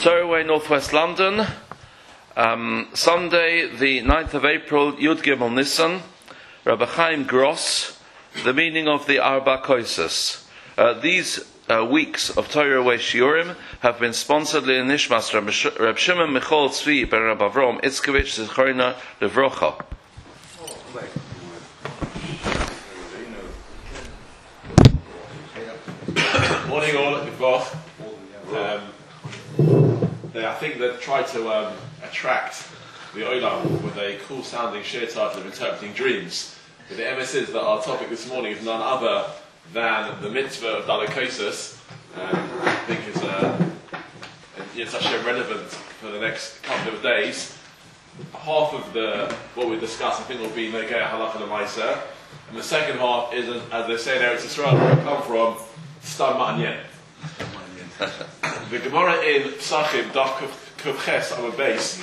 Torah Northwest London, Sunday the 9th of April, Yud Gimel Nisan, Rabbi Chaim Gross, the meaning of the Arba Koises. These weeks of Torah Shiurim have been sponsored in Nishmas Reb Shimon Michal Tzvi ben Reb Avrom Itzkevich Zechorina Levrocha. Morning all, I think they've tried to attract the Olam with a cool sounding share title of interpreting dreams. But the MS is that our topic this morning is none other than the mitzvah of Dalakosis. I think it's actually relevant for the next couple of days. Half of what we discuss I think will be Negei Halacha L'Maaseh, and the second half is, as they say in Eretz Yisrael, where I come from, Stam Ma'anyen. The Gemara in Psachim, Daf Kuf on the base,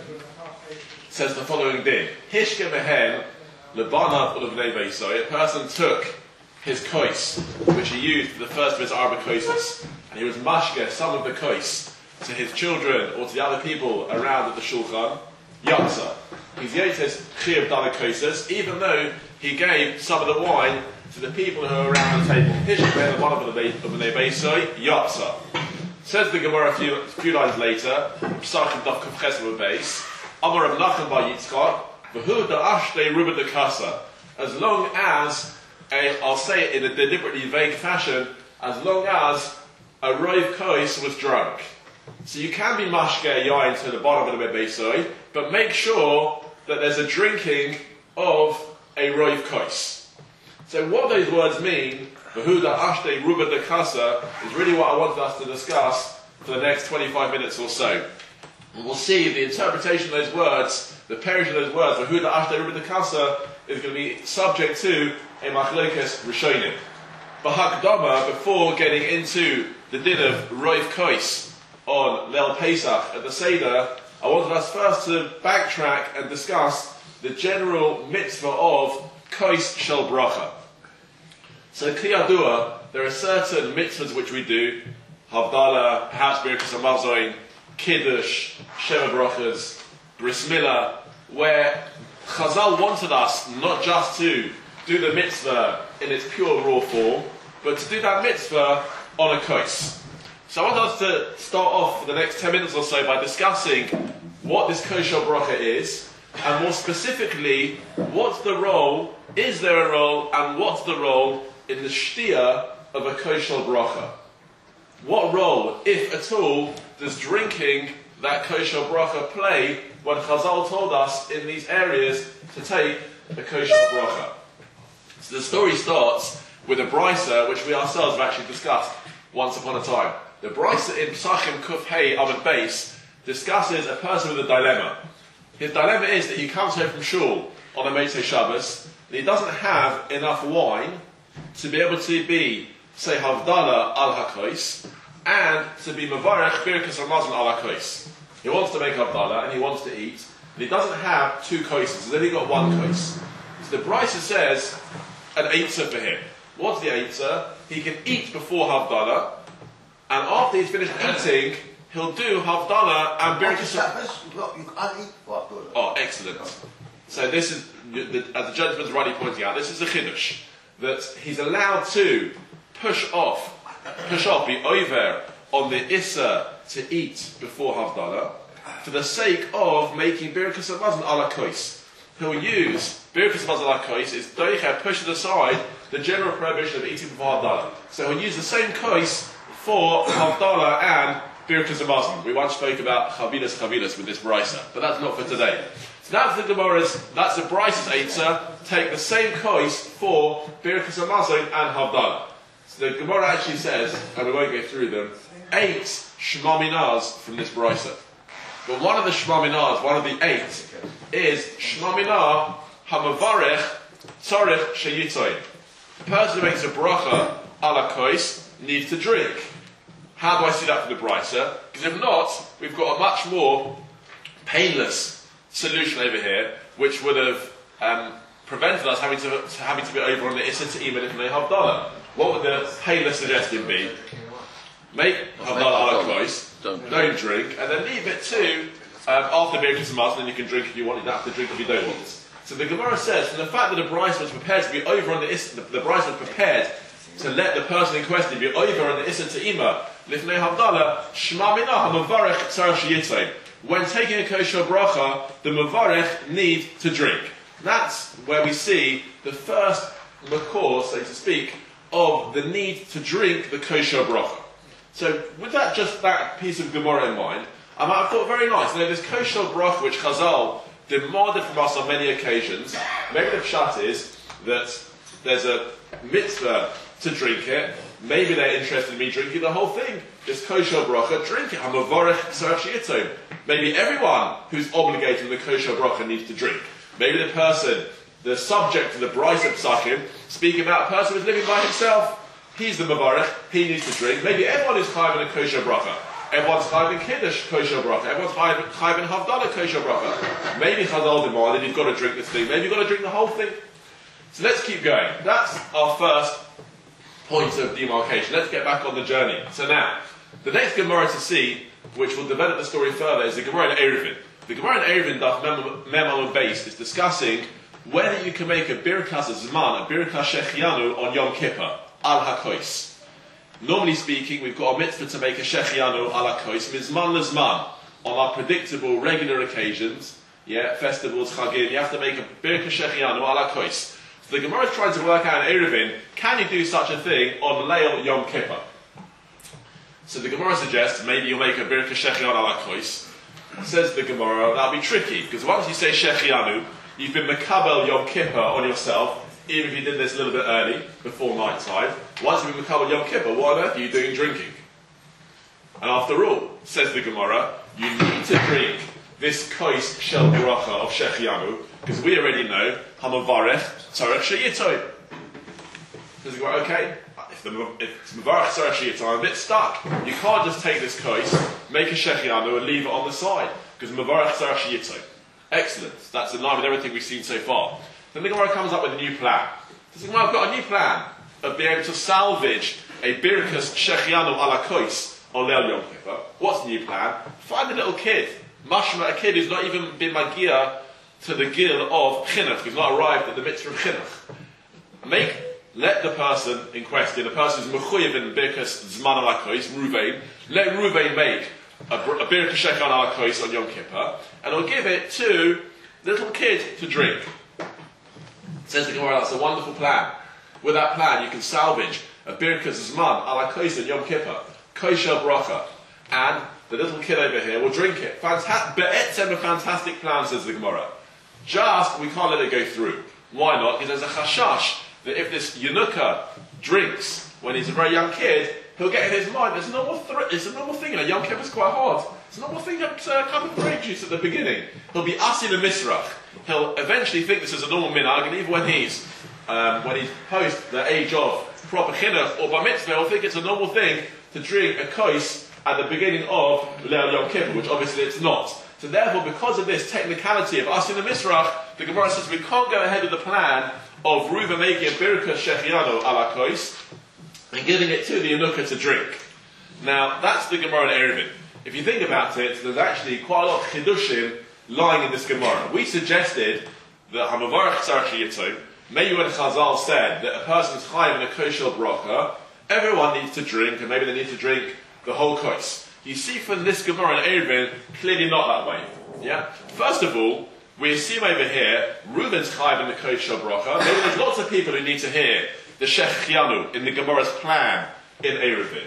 says the following din: Hishke mehen lebanav ulevnei beisoi. A person took his kois, which he used for the first of his arba koises, and he was mashke some of the kois to his children or to the other people around at the shulchan. Yatsa, he's yotes chiyav dala koises, even though he gave some of the wine to the people who are around the table. Hishke mehen lebanav ulevnei beisoi. Yatsa. Says the Gemara a few lines later, Psachim Daf Kuf Ches on the base, Amar Rav Nachman bar Yitzchak, V'hu da'ashtei ruba de kasa. As long as, I'll say it in a deliberately vague fashion, as long as a rov kois was drunk. So you can be mashke yain to the bottom of the beisoi, but make sure that there's a drinking of a rov kois. So what those words mean, V'hu da'ashtei ruba de kasa, is really what I wanted us to discuss for the next 25 minutes or so. And we'll see the interpretation of those words, the perish of those words, V'hu da'ashtei ruba de kasa, is going to be subject to a machlokes rishonim. B'hakdama, before getting into the din of rov kois on Leil Pesach at the Seder, I wanted us first to backtrack and discuss the general mitzvah of kois shel bracha. So Kiyadua, there are certain mitzvahs which we do, Havdalah, perhaps Birkas HaMazon, Kiddush, Sheva Brachas, Bris Milah, where Chazal wanted us not just to do the mitzvah in its pure raw form, but to do that mitzvah on a kois. So I want us to start off for the next 10 minutes or so by discussing what this kois shel bracha is, and more specifically, what's the role, is there a role, and what's the role in the shtia of a kois shel bracha. What role, if at all, does drinking that kois shel bracha play when Chazal told us in these areas to take the kois shel bracha? So the story starts with a brisa which we ourselves have actually discussed once upon a time. The brisa in Psachim Kuf Hei Amud Beis discusses a person with a dilemma. His dilemma is that he comes home from shul on a Motzei Shabbos and he doesn't have enough wine to be able to be, say, Havdalah al HaKois, and to be Mavarech Birkas HaMazon al HaKois. He wants to make Havdalah and he wants to eat, and he doesn't have two koises, he's only got one kois. So the Brisa says an eitzah for him. What's the eitzah? He can eat before Havdalah, and after he's finished eating, he'll do Havdalah and Birkas HaMazon. You can't eat for Havdalah. Oh, excellent. So this is, as the gentleman's rightly pointing out, this is a chiddush, that he's allowed to push off, be over on the Issa to eat before Havdalah, for the sake of making Birkas HaMazon ala kois. He'll use Birkas HaMazon ala kois, is doicha, pushes aside the general prohibition of eating before Havdalah. So he'll use the same kois for Havdalah and Birkas HaMazon. We once spoke about chavilas with this brisa, but that's not for today. So that's the Gemara's, that's the Brise's eitzah, take the same kois for Birkas HaMazon and Havdalah. So the Gemara actually says, and we won't go through them, 8 Shema Minahs from this Brisa. But one of the Shema Minahs, one of the 8, is Shema Minah HaMavarech Tzorech Sheyitzoin. The person who makes a bracha ala kois needs to drink. How do I see that from the Brisa? Because if not, we've got a much more painless solution over here, which would have prevented us having to be over on the Issa to even if they Havdalah. What would the painless suggestion be? Make Havdalah ala kois, Don't drink, and then leave it to after Birkas Hamazon, and you can drink if you want. You don't have to drink if you don't want. So the Gemara says, from the fact that the Bryce was prepared to be over on the Bryce was prepared to let the person in question be over on the Issa Te'ima, Lifnei Havdalah, Shema Minah HaMavarech Tzarech Sheyitay. When taking a kosher bracha, the Mavarech need to drink. That's where we see the first makor, so to speak, of the need to drink the kosher bracha. So with that piece of Gemara in mind, I thought very nice. Now this kosher bracha which Chazal demanded from us on many occasions, maybe the pshat is that there's a mitzvah to drink it. Maybe they're interested in me drinking the whole thing. This kosher bracha, drink it. Hamavarech tzarech sheyitov. Maybe everyone who's obligated in the kosher bracha needs to drink. Maybe the person, the subject of the Bryce of Psachim, speaking about a person who's living by himself. He's the Mavarech, he needs to drink. Maybe everyone is chayav in a kosher bracha. Everyone's chayav in Kiddush kosher bracha. Everyone's chayav in Havdalah kosher bracha. Maybe Chazal demanded you've got to drink this thing. Maybe you've got to drink the whole thing. So let's keep going. That's our first point of demarcation. Let's get back on the journey. So now, the next Gemara to see, which will develop the story further, is the Gemara in Eruvin. The Gemara in Eruvin, Daf Mem Amud Beis, is discussing whether you can make a Birkas Zman, a Birkas Shechianu on Yom Kippur, al HaKois. Normally speaking, we've got a mitzvah to make a Shechianu al HaKois, Mizman Lezman, on our predictable, regular occasions, festivals, Chagim, you have to make a Birkas Shechianu al HaKois. So the Gemara is trying to work out in Eruvin, can you do such a thing on Leil Yom Kippur? So the Gemara suggests maybe you'll make a Birkas Shechianu al HaKois. Says the Gemara, that'll be tricky, because once you say Shechianu, you've been Makabel Yom Kippur on yourself, even if you did this a little bit early, before night time. Once you've been Makabel Yom Kippur, what on earth are you doing drinking? And after all, says the Gemara, you need to drink this Kois Shel Bracha of Shechianu, because we already know, Hamavarech Tzarech Sheyitov. Says the Gemara, okay, if it's Mavarech Tzarech Sheyitov, I'm a bit stuck. You can't just take this Kois, make a Shechianu and leave it on the side, because Mavarech Tzarech Sheyitov. Excellent. That's in line with everything we've seen so far. Then the Gemara comes up with a new plan. Says, well, I've got a new plan of being able to salvage a Birkas Shechianu ala Kois on Leil Yom Kippur. What's the new plan? Find a little kid. Mashma, a kid who's not even been Magia to the Gil of Chinuch, who's not arrived at the mitzvah of Chinuch. Let the person in question, the person who's Mechuyev in Birkas Zman ala Kois, Ruvain, let Ruvain make a Birkas Shechianu ala Kois on Yom Kippur, and he'll give it to the little kid to drink. Says the Gemara, that's a wonderful plan. With that plan, you can salvage a Birkas Zman ala Kois on Yom Kippur, kosher bracha, and the little kid over here will drink it. Be'etzem, a fantastic plan, says the Gemara. Just, we can't let it go through. Why not? Because there's a chashash that if this Yenuka drinks when he's a very young kid, he'll get in his mind, it's a normal thing, Yom Kippur is quite hard. It's a normal thing to have a cup of grape juice at the beginning. He'll be asin and misrach. He'll eventually think this is a normal minhag, and even when he's post the age of proper chinuch or bar mitzvah, he'll think it's a normal thing to drink a kois at the beginning of Leil Yom Kippur, which obviously it's not. So therefore, because of this technicality of asin and misrach, the Gemara says we can't go ahead with the plan of Ruva making a Birkas Shechianu ala Kois and giving it to the Yenuka to drink. Now, that's the Gemara in Eruvin. If you think about it, there's actually quite a lot of chidushim lying in this Gemara. We suggested that Hamavarech Tzarech Sheyitov, maybe when Chazal said that a person's chayav in a kosher bracha, everyone needs to drink, and maybe they need to drink the whole kois. You see from this Gemara in Eruvin, clearly not that way. Yeah? First of all, we assume over here, Reuben's chayav in the kosher bracha. Maybe there's lots of people who need to hear the Shechianu in the Gemara's plan in Eruvin.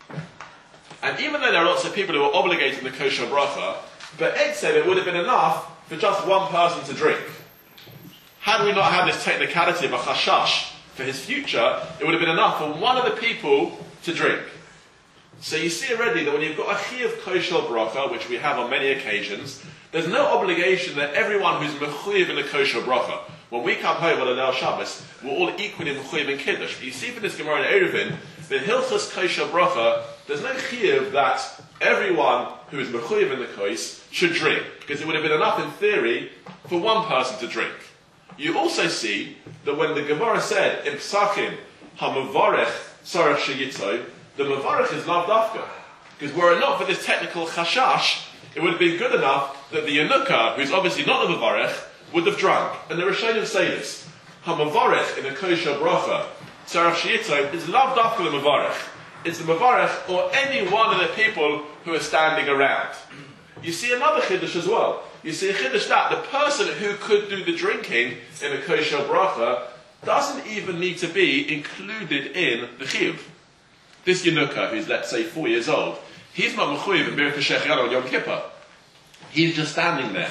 And even though there are lots of people who are obligated in the kosher bracha, but Ed said it would have been enough for just one person to drink. Had we not had this technicality of a chashash for his future, it would have been enough for one of the people to drink. So you see already that when you've got a chiyuv kosher bracha, which we have on many occasions, there's no obligation that everyone who's mechuyev in a kosher bracha, when we come home on a Leil Shabbos, we're all equally mechuyev in Kiddush. But you see from this Gemara in Eruvin, that Hilchos kosher bracha, there's no chiyuv that everyone who is mechuyev in the kois should drink, because it would have been enough in theory for one person to drink. You also see that when the Gemara said in Psachim, Hamavarech Tzarech Sheyitov, the Mavarech is lav dafka. Because were it not for this technical chashash, it would have been good enough that the Yanukah, who's obviously not the Mavarech, would have drunk. And the Rishonim say this. Ha-Mavarech in a kosher bracha, Tzarach Shiyito, is lav dafka the Mavarech. It's the Mavarech or any one of the people who are standing around. You see another chiddush as well. You see a chiddush that the person who could do the drinking in a kosher bracha doesn't even need to be included in the chiyuv. This Yanukah, who's let's say 4 years old, he's not mechuyev in Birkas Shechianu on Yom Kippur. He's just standing there.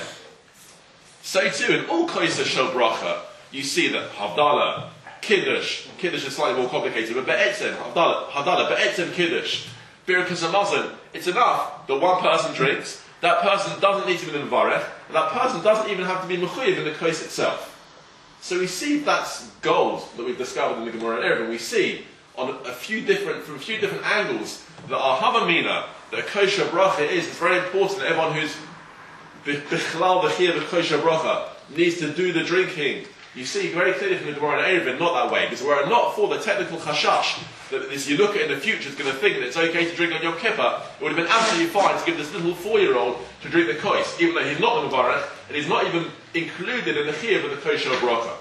So too, in all kosher shel bracha, you see that Havdalah, Kiddush is slightly more complicated, but Be'etzem, Havdalah, Be'etzem, Kiddush, Birkas Hamazon, it's enough that one person drinks, that person doesn't need to be in the Varech, and that person doesn't even have to be mechuyev in the kos itself. So we see that's gold that we've discovered in the Gemara and Erevin. We see on from a few different angles that our Havamina, that a kosher bracha is, it's very important that everyone who's Bichlal B'chir of kosher bracha needs to do the drinking. You see very clearly from the Gemara and Erevin, not that way, because were it not for the technical chashash that this Yanukah in the future is going to think that it's okay to drink on Yom Kippur, it would have been absolutely fine to give this little 4-year-old to drink the kos, even though he's not the Mubarak, and he's not even included in the chiyuv of the kosher bracha.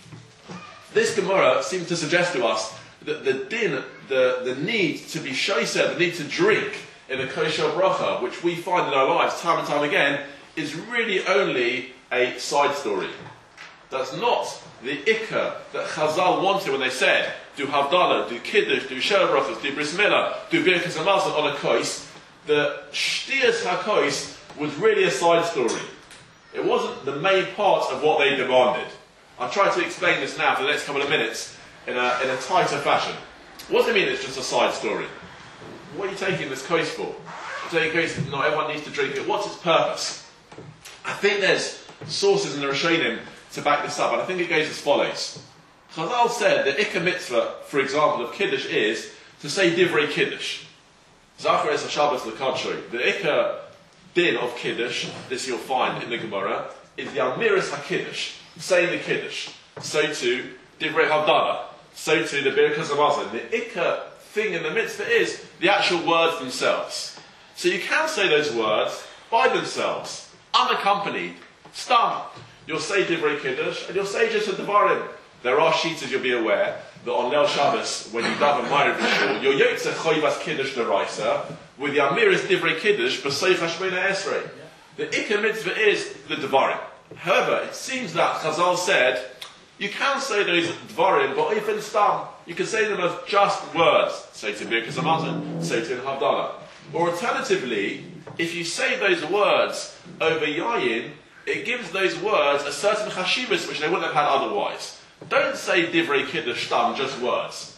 This Gemara seems to suggest to us that the din, the need to be shoser, the need to drink in a kosher bracha, which we find in our lives time and time again, is really only a side story. That's not the ikka that Chazal wanted when they said, do Havdalah, do Kiddush, do Shel Brachos, do Bris Milah, do Birkas Hamazon on a kos. The Shtiyas HaKos was really a side story. It wasn't the main part of what they demanded. I'll try to explain this now for the next couple of minutes in a tighter fashion. What does it mean it's just a side story? What are you taking this kos for? You're taking kos, not everyone needs to drink it. What's its purpose? I think there's sources in the Rishonim to back this up, and I think it goes as follows. Chazal said the Ikka mitzvah, for example, of Kiddush is to say Divrei Kiddush. Zachar es HaShabbos L'Kadshoy. The Ikka din of Kiddush, this you'll find in the Gemara, is the Amiris HaKiddush, saying the Kiddush. So too, Divrei Havdalah. So too, the Birkas Hamazon. The Ikka thing in the mitzvah is the actual words themselves. So you can say those words by themselves, unaccompanied, stam. You'll say Divrei Kiddush, and you'll say just a Devarim. There are sheets, as you'll be aware, that on Leil Shabbos, when you daven Ma'ariv Rishon, you're Yotze Choyvas Kiddush D'Oraisa, with the Amiris Divrei Kiddush, B'Seif HaShemona Esrei. The Ikka mitzvah is the Devarim. However, it seems that Chazal said, you can say those Devarim, but even Stam, you can say them as just words. Say to Birkas Hamazon, say to Havdalah. Or alternatively, if you say those words over Yayin, it gives those words a certain chashivas which they wouldn't have had otherwise. Don't say Divrei Kiddush Stam, just words.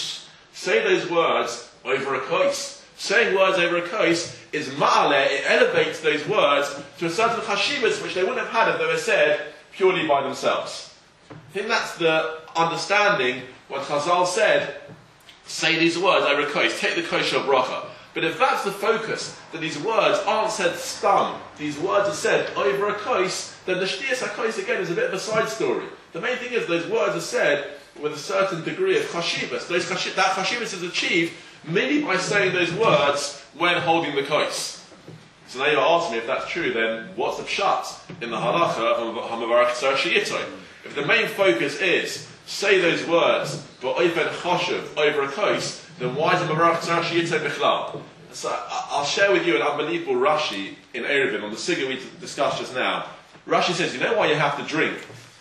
Say those words over a kos. Saying words over a kos is ma'aleh, it elevates those words to a certain chashivas which they wouldn't have had if they were said purely by themselves. I think that's the understanding when Chazal said, say these words over a kos, take the kosher bracha. But if that's the focus, that these words aren't said stam, these words are said over a kos, then the Shtiyas HaKos again is a bit of a side story. The main thing is those words are said with a certain degree of chashivas. That chashivas is achieved merely by saying those words when holding the kos. So now you're asking me if that's true, then what's the pshat in the halacha of HaMavarech Tzarach Sheyito? If the main focus is say those words, but oifen chashuv over a kos, then why is Mavarech Tzarach Sheyito bichlal? So I'll share with you an unbelievable Rashi in Erevin on the sugya we discussed just now. Rashi says, you know why you have to drink?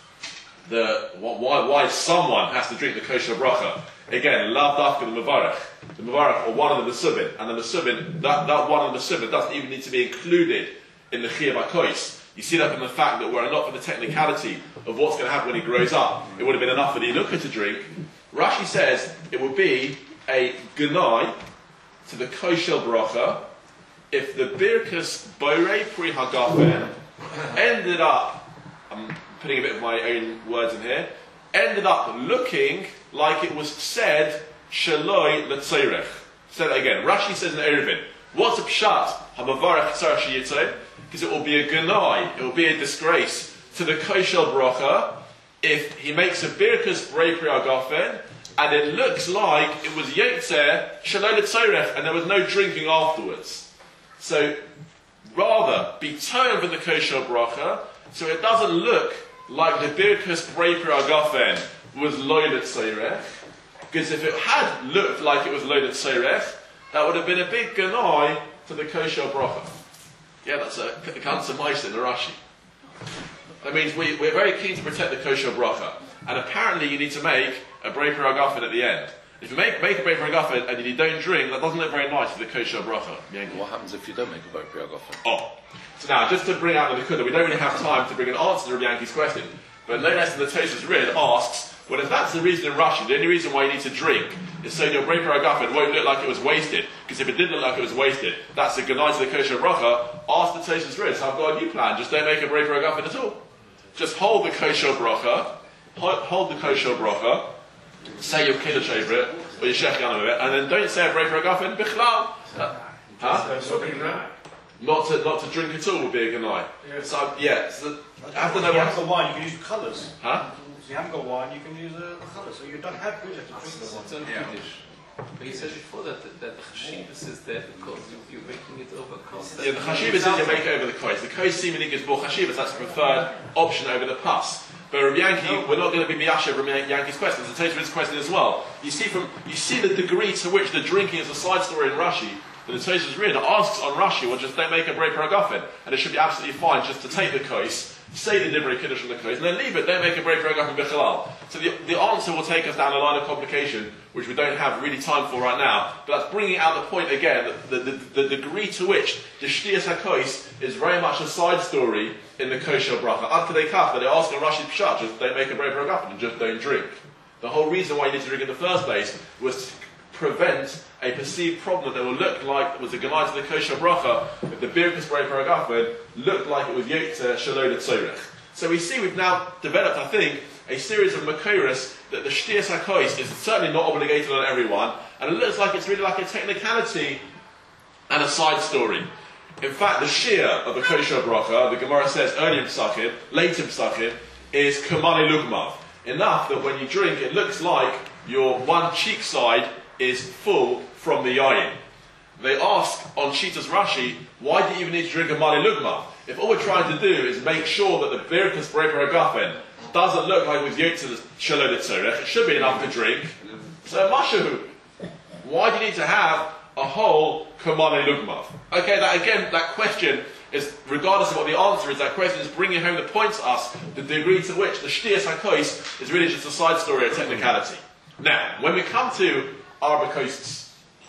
Why someone has to drink the kosher bracha? Again, lav dafka the Mavarech, or one of the Mesubin, and the Mesubin, that one of the Mesubin doesn't even need to be included in the chiyuv HaKos. You see that from the fact that were it not for the technicality of what's going to happen when he grows up, it would have been enough for the Yanukah to drink. Rashi says it would be a gunai to the kosher bracha if the Birkas Borei Pri Hagafen ended up, I'm putting a bit of my own words in here, ended up looking like it was said Shaloi L'Tzorech. Say that again. Rashi says in Erevin, what's a pshat? HaMavarech Tzarach Sheyito? Because it will be a gunai, it will be a disgrace to the kosher bracha if he makes a Birkas Borei Pri Hagafen and it looks like it was Yotzer Shalol Tzorech, and there was no drinking afterwards. So, rather, be turned with the kosher bracha, so it doesn't look like the Birkus Breper Agafen was Loil Tzorech, because if it had looked like it was Loil Tzorech, that would have been a big ganai to the kosher bracha. Yeah, that's a Kansa Meister in the Rashi. That means we're very keen to protect the kosher bracha. And apparently you need to make a Breper Agafen at the end. If you make a Breper Agafen and you don't drink, that doesn't look very nice for the kosher bracha. What happens if you don't make a Breper Agafen? Oh. So now, just to bring out the Nakuda, we don't really have time to bring an answer to Rabbi Yanki's question. But no less than the Tosfos Rid asks, well, if that's the reason in Rashi, the only reason why you need to drink is so your Breper Agafen won't look like it was wasted. Because if it did look like it was wasted, that's a ganai to the kosher bracha. Ask the Tosfos Rid, so I've got a new plan, just don't make a Breper Agafen at all. Just hold the kosher bracha, say your kiddush over it, or your shechyan over it, and then don't say a Breper Agafen bichlal. Not to drink at all would be a ganai. Yeah. So I have to know if you what. haven't got wine, you can use colours. Huh? If you haven't got wine, you can use the colours. So you don't have to drink the wine. But he said before that the chashivas is there because you're making it over cost. Yeah, the chashivas is you make it over the kois. The kois seemingly gives more chashivas. That's the preferred option over the pus. But Rabbi Yanki, we're not going to be miyasher Rabbi Yanki's question. It's a Tosfos question as well. You see the degree to which the drinking is a side story in Rashi. But the Tosfos Rid asks on Rashi, well, just don't make a Breper Agafen, and it should be absolutely fine just to take the kois, say the Divrei Kiddush from the kois, and then leave it. Don't make a Breper Agafen bichalal. So the answer will take us down a line of complication, which we don't have really time for right now. But that's bringing out the point again that the degree to which the Shtiyas HaKois is very much a side story in the kosher bracha. Ad Kedei Kach, that they ask on Rashi Pshat, just don't make a Breper Agafen and just don't drink. The whole reason why you need to drink in the first place was to prevent a perceived problem that will look like it was a ganai to the kosher bracha if the Birkus Breper Agafen looked like it was Yotzer Shalol Tzorech. So we see we've now developed, I think, a series of makoros that the Shtiyas HaKois is certainly not obligated on everyone, and it looks like it's really like a technicality and a side story. In fact, the shear of the kosher bracha, the Gemara says early in Pesachim, late in Pesachim, is Kamani Lugmav. Enough that when you drink, it looks like your one cheek side is full from the yayin. They ask on Shitas Rashi, why do you even need to drink a Mali Lugma? If all we're trying to do is make sure that the Birkus Breper Agafen doesn't look like with Yotzer Shalol Tzorech, it should be enough to drink. So Mashahu, why do you need to have a whole Kamani Lugmav? Okay, that question is, regardless of what the answer is, that question is bringing home the point to us, the degree to which the Shtiyas HaKois is really just a side story, a technicality. Now, when we come to Arba Kosis,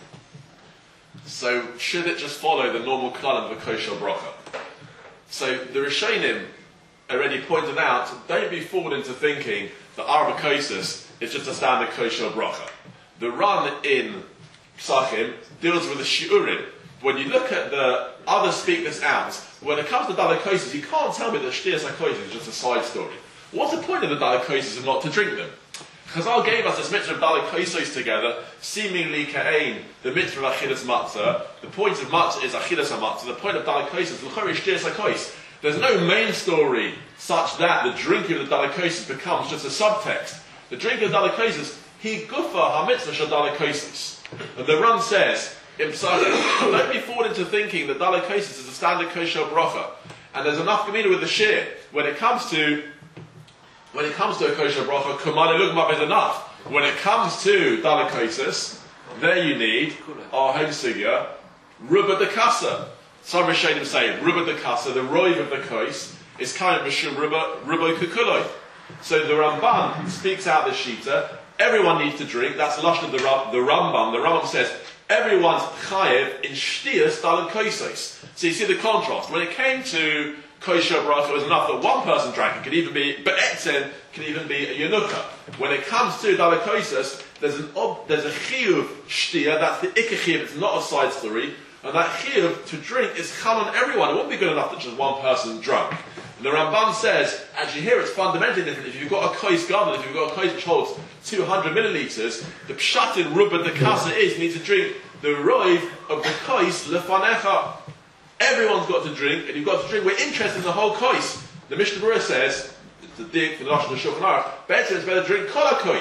so should it just follow the normal klal of the kosher bracha? So the Rishonim already pointed out, don't be fooled into thinking that Arba Kosis is just a standard kosher bracha. The run in Psachim deals with the shiurim. When you look at the others speak this out, when it comes to Dalakosis, you can't tell me that Shtiyas HaKois is just a side story. What's the point of the Dalakosis and not to drink them? Chazal gave us this mitzvah of Dalakosis together, seemingly ka'ain, the mitzvah of Achilas Matzah. The point of Matzah is Achilas HaMatzah. The point of Dalakosis is L'chori Shtiyas HaKois. There's no main story such that the drinking of the Dalakosis becomes just a subtext. The drinking of Dalakosis, he gufa ha-mitzvah shal Dalakosis. And the Ran says, in Psachim, don't be fooled into thinking that Dalakosis is a standard kosher bracha. And there's enough gemina with the shir. When it comes to a kosher bracha, Kamani Lugmav is enough. When it comes to Dalakosis, there you need our home sugya, Ruba de Kasa. Some Rishonim say Ruba de Kasa, the roiv of the kois, is kind of Mishum Ruba Kukuloi. So the Ramban speaks out the shita. Everyone needs to drink. That's the lashon of the Rambam. The Rambam says everyone's chayev in shtiyas Dalakosis. So you see the contrast. When it came to kosher bracha, it was enough that one person drank. It could even be be'etzen, can even be a yenuka. When it comes to Dalakosis, there's a chiyuv shtia. That's the ikka chiyuv. It's not a side story. And that chiyuv to drink is chal on everyone. It won't be good enough that just one person drunk. And the Ramban says, actually here it's fundamentally different. If you've got a kois garden, if you've got a kois which holds 200 milliliters, the pshat in Ruba de Kasa is you need to drink the roiv of the kois lefanecha. Everyone's got to drink, and you've got to drink. We're interested in the whole kois. The Mishnah Berurah says, it's a dig for the Lashon of Shulchan Aruch, better it's better to drink kol kois.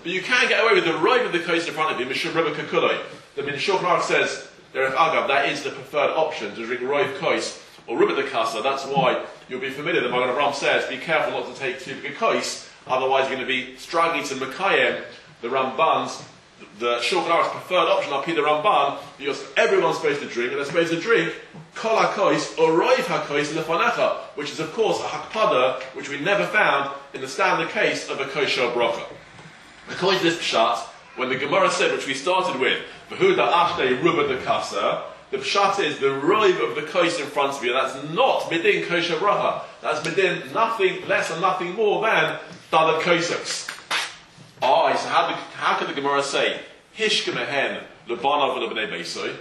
But you can get away with the right of the kos in front of you, Mishum Rebbe Kakuloi. The Min Shulchan Aruch says, that is the preferred option to drink Roiv Kos or Rebbe the Kasa. That's why you'll be familiar. The Magen Avraham says, be careful not to take too big a kos, otherwise you're going to be struggling to Mekayem, the Ramban's, the Shulchan Aruch's preferred option, I'll the Ramban, because everyone's supposed to drink, and they're supposed to drink Kol HaKos or Roiv HaKos Lefanecha, which is of course a Hakpada, which we never found in the standard case of a kosher bracha. According to this pshat, when the Gemara said, which we started with, V'huda Ashtei Ruba de Kasa, the pshat is the roiv of the kos in front of you. That's not midin kosher bracha. That's midin nothing less and nothing more than dalad kosos. So how can the Gemara say hishka mehen lebanav lebnei beisoi?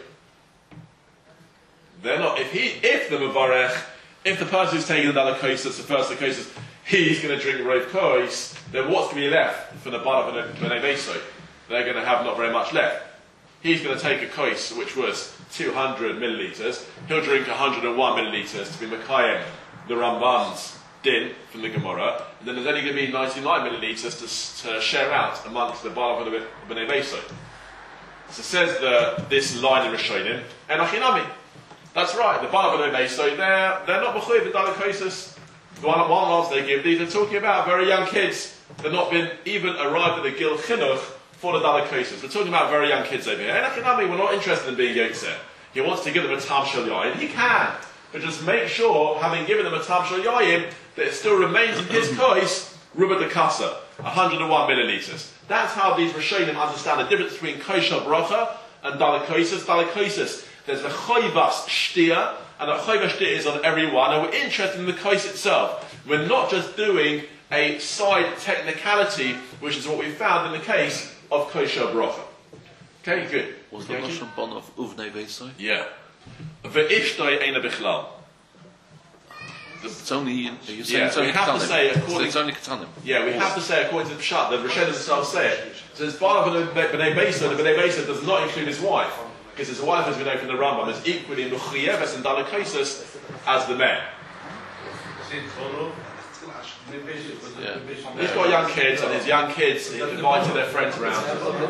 They're not. If the mevarech, if the person who's taking the dalad kosos, the first kosos, he's going to drink roiv kos, then what's going to be left for the banav lebnei beisoi? They're going to have not very much left. He's going to take a kos which was 200 millilitres. He'll drink 101 millilitres to be Mekayem, the Ramban's din from the Gemara, and then there's only going to be 99 millilitres to share out amongst the Balav and the B'nai Beisoi. So says this line in Rishonim, and Achinami. That's right, the Balav and the Beisoi, they're not B'chuy with Dalek Kosos. The one answer they give, these are talking about very young kids. They've not been even arrived at the Gil Chinuch for the Dalek Kosos. We're talking about very young kids over here. And Achinami, we're not interested in being Yotzer. He wants to give them a Tam Shel Yayin. He can. But just make sure, having given them a Tam Shel Yayin, that it still remains in his kos, Ruba de Kasa, 101 millilitres. That's how these Rishonim understand the difference between kosher bracha and Dalek Kosos. Dalek Kosos, there's the Choivas Shtia, and the Choivas Shtia is on everyone, and we're interested in the kos itself. We're not just doing a side technicality, which is what we found in the case of kosher bracha. Okay, good. Was the Lashon Bon of Uvnei Beisoi? Yeah. Ve'ishtoi eina bichlal. It's only, you're saying it's we only have to say according. So it's only Ketanim. Yeah, we have to say according to the Pshat, the Rishonim themselves say it. So as part of the B'nai Beisoi, the B'nai Beisoi does not include his wife, because his wife, as we know from the Rambam, is equally in the Chieves and Dalek Kosos as the men. Yeah. He's got young kids, and his young kids invited their friends around.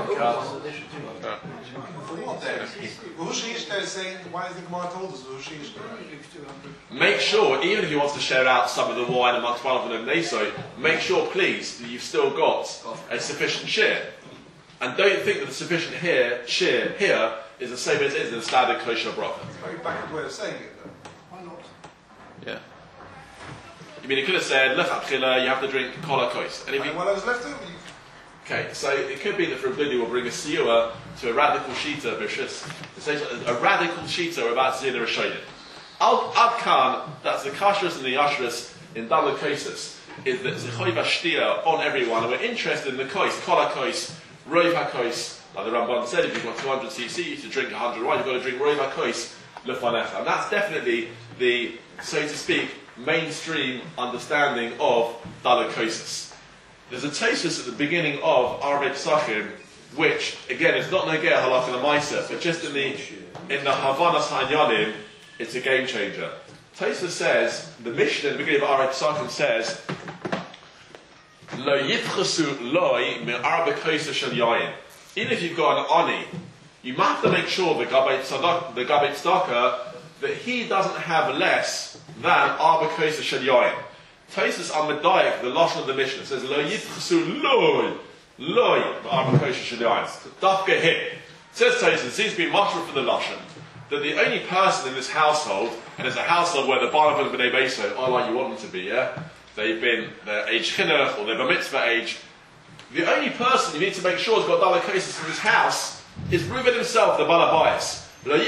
Why is the Gemara told us Make sure, even if he wants to share out some of the wine amongst one of them, make sure, please, that you've still got a sufficient share. And don't think that the sufficient share here is the same as it is in the standard kosher bracha. It's a very backward way of saying it, though. Why not? Yeah. You mean he could have said, Lechatchila, you have to drink kol hakos. And if you, While I was left over, okay, so it could be that for a Bindi will bring a siyua to a radical shita, Bishus. A radical shita we're about to see in the Rishonim. Adkan, that's the kashrus and the yashrus in Dalek Kosos, is that Zechoy Vashtia on everyone, and we're interested in the kos, kol hakos, roiv hakos. Like the Ramban said, if you've got 200 cc to drink 100 wine, you've got to drink roiv hakos lefanecha. And that's definitely the, so to speak, mainstream understanding of Dalek Kosos. There's a Tosfos at the beginning of Arvei Pesachim, which again is not Nogea Halach and Maisa, but just in the Havanas Hanyanim, it's a game changer. Tosfos says, the Mishnah at the beginning of Arvei Pesachim says, Lo yitchasu loi me arba kosa shel yayin. Even if you've got an ani, you have to make sure the Gabei Tzedakah that he doesn't have less than arba kosa shel yayin. Tosfos Amadaik, the lashon of the Mishnah, says Lo yitchasu loi arba kosa shel yayin. Dafka hit. Says Tosfos, it seems to be mashma for the lashon that the only person in this household, and it's a household where the Balav and B'nai Beisoi are like you want them to be, yeah? They're age chinuch or they're bar mitzvah age. The only person you need to make sure has got Dalek Kosos in his house is Reuben himself, the Balabayas.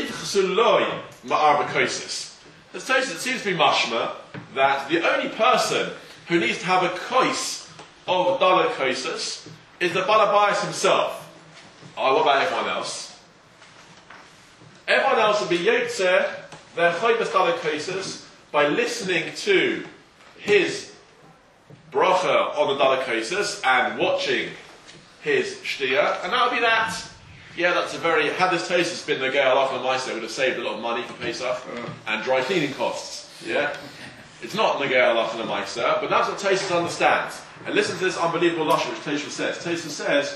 It seems to be mashma that the only person who needs to have a kos of Dalek Kosos is the Balabayas himself. Oh, what about everyone else? Everyone else will be Yotzer, their Choybas Dalek Kosos, by listening to his bracha on the Dalek Kosos and watching his shtia, and that'll be that. Yeah, that's a very, had this Tosfos been the Nogea Halach and Maisa, it would have saved a lot of money for Pesach and dry cleaning costs. Yeah? It's not Negei Halacha L'Maisa, but that's what Tosfos understands. And listen to this unbelievable lashon which Tosfos says. Tosfos says,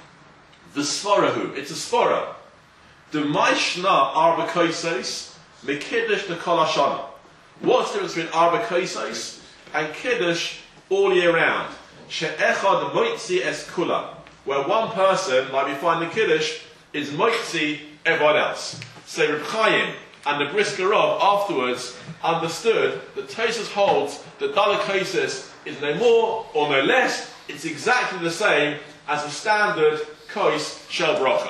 the Sforahu, it's a Sfora. The Maishna Arba Koisos, Mekiddush the Kol Hashana. What's the difference between Arba Koisos and Kiddush all year round? She'echad Moitzi es Kula. Where one person, like we find in Kiddush, is Moitzi everyone else. So Reb Chaim and the Brisker Rav afterwards understood that Tosfos holds that Daled Kosos is no more or no less, it's exactly the same as the standard Kos Shel Bracha.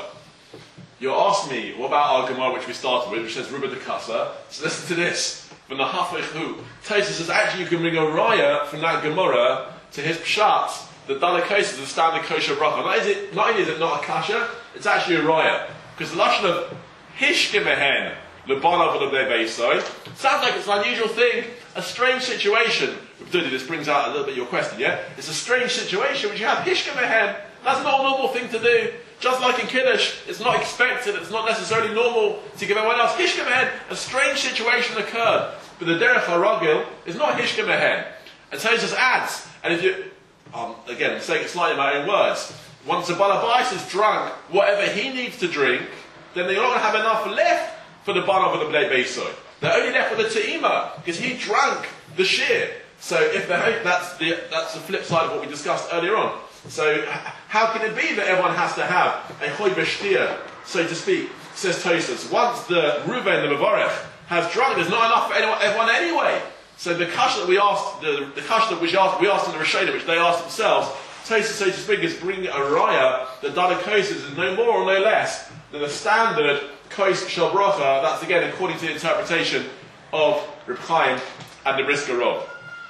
You asked me, what about our Gemara which we started with, which says Ruba de Kasa? So listen to this. From the Hafechu, Tosfos says actually you can bring a raya from that Gemara to his Pshat, the Daled Kosos is the standard Kos Shel Bracha. Not only is it not a kasha, it's actually a raya. Because the lashon of Hishkimehen, Lebanav Lebnei Beisai, sounds like it's an unusual thing, a strange situation. This brings out a little bit your question, yeah? It's a strange situation which you have Hishkimehen. That's not a normal thing to do. Just like in Kiddush, it's not expected, it's not necessarily normal to give everyone else Hishkimehen. A strange situation occurred. But the Derech HaRagil is not Hishkimehen. And Tosfos adds, and if you, again, I'm saying it slightly in my own words, once a Balabais is drunk, whatever he needs to drink, then they're not going to have enough left for the Banav of the Bnei Beisai. They're only left with the Te'ima, because he drank the shear. So if that's the flip side of what we discussed earlier on. So how can it be that everyone has to have a choy b'shtir, so to speak? Says Tosfos. Once the Reuven, the Mevarech, has drunk, there's not enough for everyone anyway. So the kasha that we asked, the kasha that we asked in the Rishonim, which they asked themselves, Tosfos, so to speak, is bringing a raya that Daled Kosos is no more or no less than the standard Kos Shel Bracha. That's again according to the interpretation of Reb Chaim and the Brisker Rav.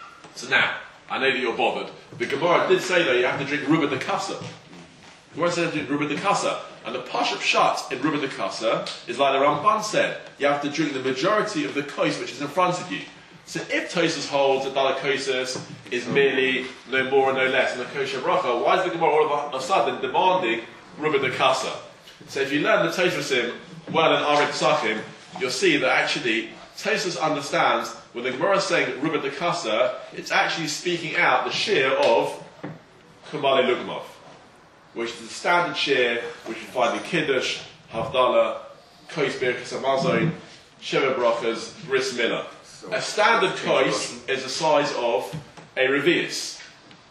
So now, I know that you're bothered. The Gemara did say though you have to drink Ruba de Kasa. The Gemara said to drink Ruba de Kasa. And the Pashup Pshat in Ruba de Kasa is like the Ramban said. You have to drink the majority of the Kos which is in front of you. So if Tosfos holds that Daled Kosos is merely no more and no less than the Kos Shel Bracha, why is the Gemara all of a sudden demanding Ruba de Kasa? So if you learn the Tosfosim well in Arid Psachim, you'll see that actually Tosfos understands when the Gemara is saying Ruba de Kasa, it's actually speaking out the shear of Kumale Lugmav, which is the standard shear which you find in Kiddush, Havdalah, Kos Birkas Hamazon, Sheva Brachas, Bris Milah. A standard kos is the size of a revius.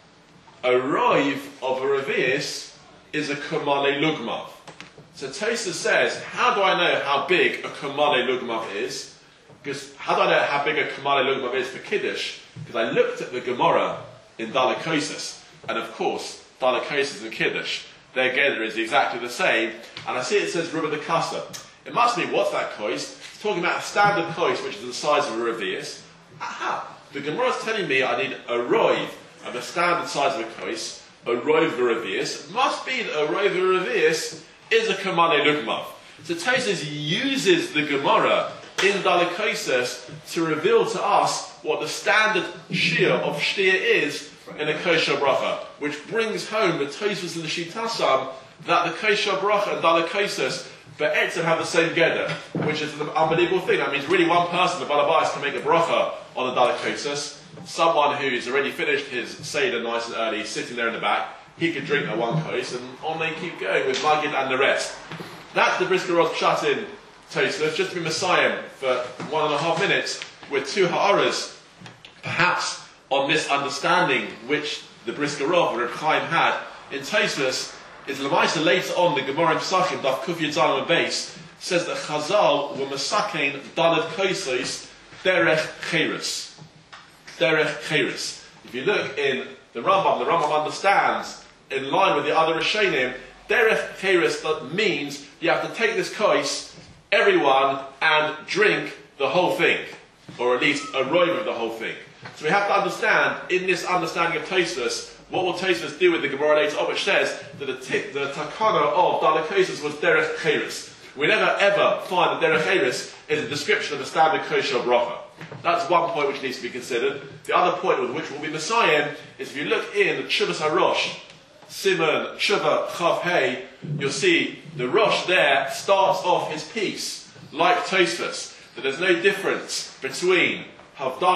A roiv of a revius is a Kumale Lugmav. So Tosfos says, how do I know how big a Kumale Lugmav is? Because how do I know how big a Kumale Lugmav is for Kiddush? Because I looked at the Gemara in Daled Kosos, and of course, Daled Kosos and Kiddush, their gather is exactly the same, and I see it says Ruba de Kasa. It must be, what's that kos? It's talking about a standard kos, which is the size of a revius. Aha! The Gemara is telling me I need a roiv of the standard size of a kos, a roiv of a revius. It must be that a roiv of a revius is a Kumale Lugmav. So Tosfos uses the Gemara in Daled Kosos to reveal to us what the standard shear of shtir is in a Kos Shel Bracha, which brings home the Tosfos and the Shitasam that the Kos Shel Bracha and Daled Kosos be'etzem have the same gather, which is an unbelievable thing. That means really one person, the Balabais, can make a bracha on the Daled Kosos. Someone who's already finished his Seder nice and early, sitting there in the back, he could drink a one kos, and on they keep going with Magid and the rest. That's the Brisker Rav Pshat in Tosfos. Just to be Messiah for 1.5 minutes with two ha'aras, perhaps on this understanding which the Brisker Rav or Reb Chaim had in Tosfos, is Lamaisa later on the Gemara in Pesachim, Daf Kuf Yud Zayin and Beis, says that Chazal were Mesakein Daled Kosos Derech Cheres. Derech Cheres. If you look in the Rambam understands, in line with the other Rishonim, Derech Cheres means you have to take this kos, everyone, and drink the whole thing, or at least a roiv of the whole thing. So we have to understand, in this understanding of Tosfos, what will Tosfos do with the Gemara later on, which says that the takana of Daled Kosos was Derech Cheres. We never ever find that Derech Cheres is a description of the standard Kos Shel Bracha. That's one point which needs to be considered. The other point with which will be Messiah is if you look in the Tshuvas HaRosh, Simon Tshuva Chav Hey, you'll see the Rosh there starts off his piece like Tosfos, that there's no difference between Havdalah,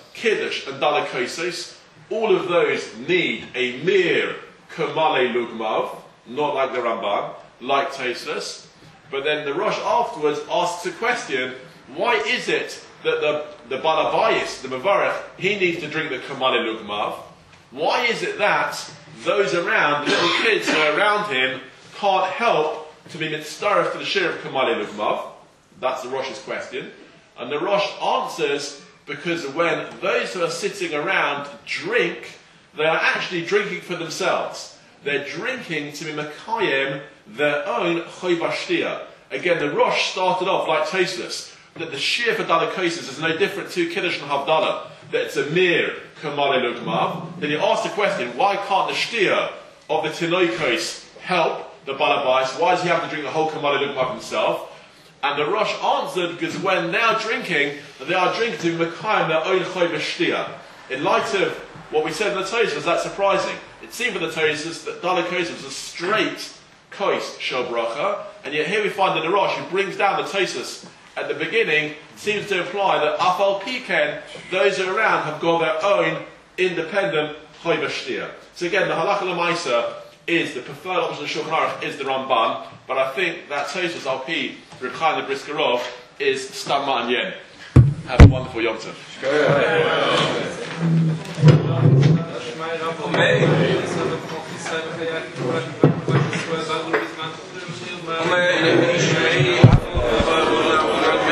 Kiddush and Dalakoses, all of those need a mere Kamale Lugmav, not like the Ramban, like Tosfos. But then the Rosh afterwards asks a question, why is it that the Balabayis, the Mavarech, he needs to drink the Kamale Lugmav? Why is it that those around, the little kids who are around him, can't help to be mitzaref to the shir of Kamale Lugmav? That's the Rosh's question. And the Rosh answers, because when those who are sitting around drink, they are actually drinking for themselves. They're drinking to be Mekayim their own Chayvashtia. Again, the Rosh started off like Tosfos, that the shir for Dalakoses is no different to Kiddush and Havdalah, that it's a mere Kamale Lugmav. Then he asked the question, why can't the shtia of the Tinoikos help the Balabais? Why does he have to drink the whole Kamale Lugmav himself? And the Rosh answered, because when they are drinking to Mekayim their own Chayvashtia. In light of what we said in the Tosfos, that's surprising. It seemed for the Tosfos that Dalakoses was a straight Kos Shel Bracha, and yet here we find that the Rosh, who brings down the Tosfos at the beginning, seems to imply that Afal Piken, those who are around, have got their own independent Chayvashtia. So again, the Halacha L'Maisa is the preferred option of Shulchan Aruch is the Ramban, but I think that Tosfos Al Pi Reb Chaim the Briskerov is Stam Ma'anyen. Have a wonderful Yom Tov. Amen.